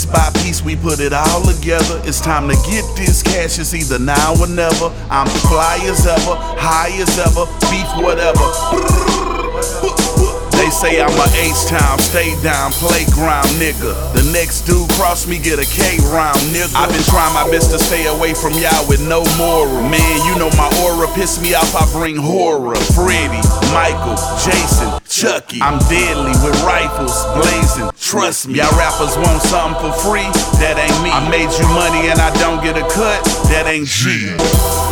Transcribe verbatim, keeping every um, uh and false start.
Piece by piece we put it all together. It's time to get this cash, it's either now or never. I'm fly as ever, high as ever, beef whatever. They say I'm a H-Town, stay down, playground nigga. The next dude cross me, get a K-round nigga. I've been trying my best to stay away from y'all with no moral. Man, you know my aura piss me off, I bring horror. Freddy, Michael, Jason, Chucky. I'm deadly with rifles, blazing, trust me. Y'all rappers want something for free? That ain't me. I made you money and I don't get a cut? That ain't G.